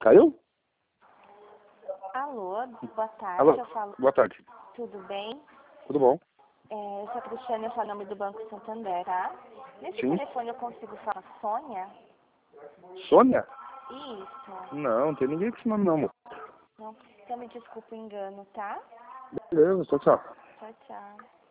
Caiu? Alô, boa tarde. Alô, Eu falo. boa tarde. Tudo bem? Tudo bom? Eu sou a Cristiane, eu falo em nome do Banco Santander, tá? Nesse Sim. telefone eu consigo falar com a Sônia? Sônia? Isso. Não tem ninguém com esse nome não, amor. Não, então me desculpa o engano, tá? Beleza, tchau, tchau. Tchau, tchau.